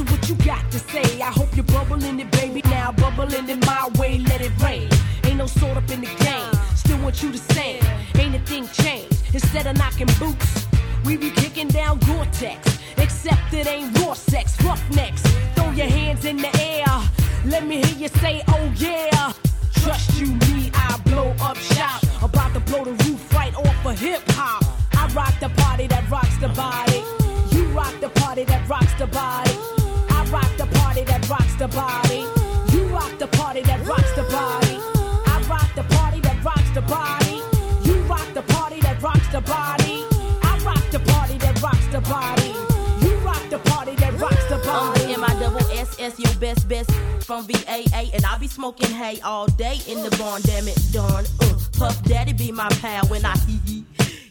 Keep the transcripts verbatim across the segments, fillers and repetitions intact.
So what you got to say? I hope you're bubbling it, baby. Now bubbling in my way, let it rain. Ain't no sort up in the game. Still want you to sing. Ain't a thing changed. Instead of knocking boots, we be kicking down Gore-Tex. Except it ain't raw sex, roughnecks. Throw your hands in the air. Let me hear you say, oh yeah. Trust you, me, I blow up shop. About to blow the roof right off of hip-hop. I rock the party that rocks the body. You rock the party that rocks the body. I rock the party that rocks the body. You rock the party that rocks the body. I rock the party that rocks the body. You rock the party that rocks the body. I rock the party that rocks the body. You rock the party that rocks the body. I'm the M I double S S, your best best from V A A, and I be smoking hay all day in the barn. Damn it, darn. Uh, Puff Daddy be my pal when I hee hee.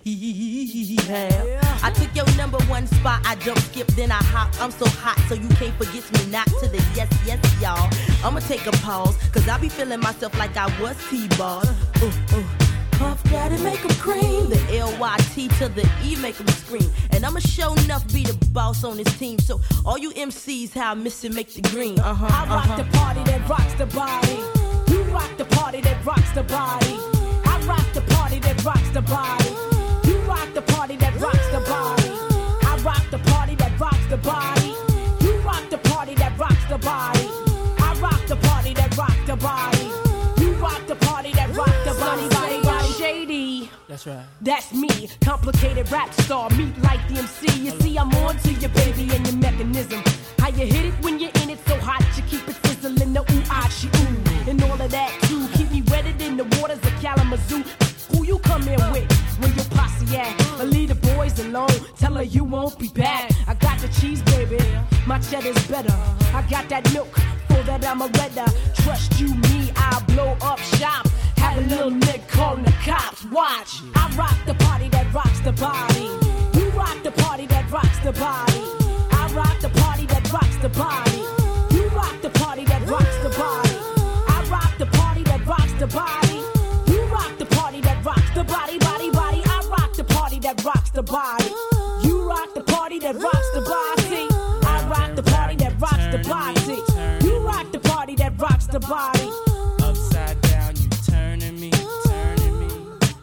I took your number one spot, I jump, skip, then I hop. I'm so hot, so you can't forget me not to the yes, yes, y'all. I'ma take a pause, cause I be feeling myself like I was T-ball. Uh, uh. Puff Daddy make 'em cream. The L Y T to the E make 'em scream. And I'ma show enough be the boss on this team. So all you M Cs, how I miss it, make the green. Uh-huh, I rock uh-huh. the party that rocks the body. You rock the party that rocks the body. I rock the party that rocks the body. You rock the party that rocks the body. I rock the party that rocks the body. You rock the party that rocks the body. I rock the party that rocks the body. You rock the party that rocks the body. Body, body, shady. That's right. That's me, complicated rap star, meet like the M C. You see, I'm on to your baby and your mechanism. How you hit it when you're in it so hot, you keep it sizzling, the ooh, ah, she, ooh. And all of that too, keep me wetted in the waters of Kalamazoo. Who you come in with when your posse at? But leave the boys alone, tell her you won't be back. I got the cheese, baby, my cheddar's better. I got that milk, for that I'm a redder. Trust you, me, I'll blow up shop. Have a little nigga calling the cops, watch. I rock the party that rocks the body. You rock the party that rocks the body. I rock the party that rocks the body. You rock the party that rocks the body. I rock the party that rocks the body. You rock the party that rocks the body, body, body. I rock the party that rocks the body. You rock the party that rocks the body. I rock the party that rocks the body. You rock the party that rocks the body. Upside down, you turning me, turning me.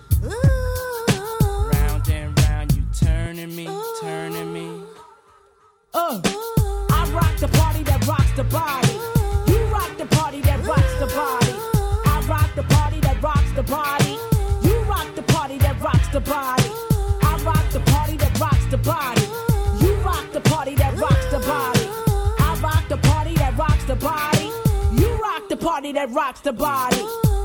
Round and round, you turning me, turning me. Uh, I rock the party that rocks the body. You rock the party that rocks the body. I rock the party that rocks the body. You rock the party that rocks the body. I rock the party that rocks the body. You rock the party that rocks the body. I rock the party that rocks the body. You rock the party that rocks the body.